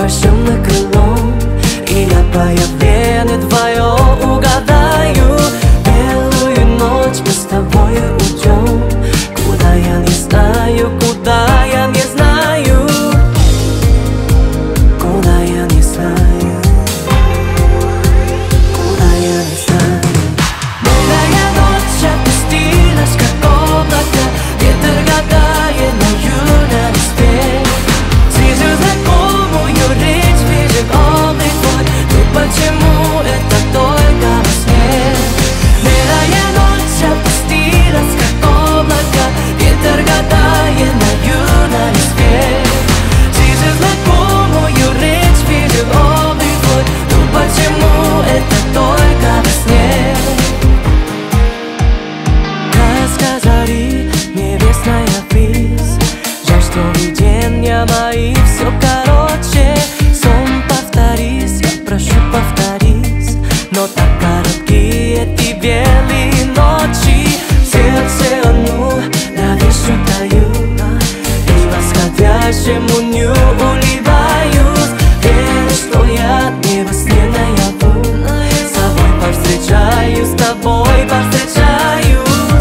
волшебным крылом, и я появление твое угадаю. Белую ночь мы с тобой уйдем, куда я не знаю, куда я не знаю, куда я не знаю, куда я не знаю. Белая ночь опустилась, как облако, ветер гадает на юном листе. Слышу знакомую речь, вижу облик твой, но почему это только во сне? Белая ночь опустилась, как облако, ветер гадает на юном листе. Слышу знакомую речь, вижу облик твой, но почему это только во сне? Сказали небесная ввысь, жаль, что видения мои все короче. Сон повторись, я прошу повторись, но так короткие эти белые ночи. В сердце одну навешу даю, и восходящему дню улыбаюсь. Верю, что я не во сне наяву, с тобой повстречаюсь, с тобой повстречаюсь,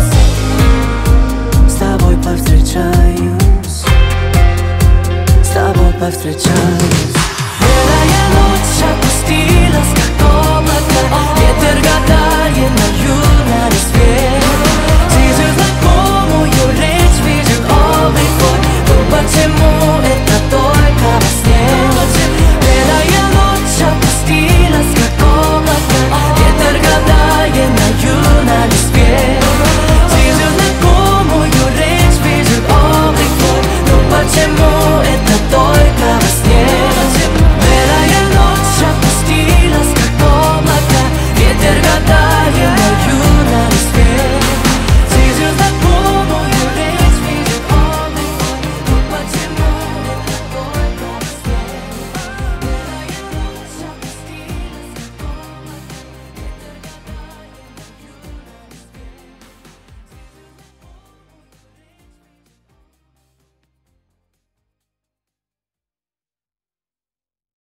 с тобой повстречаюсь, с тобой повстречаюсь.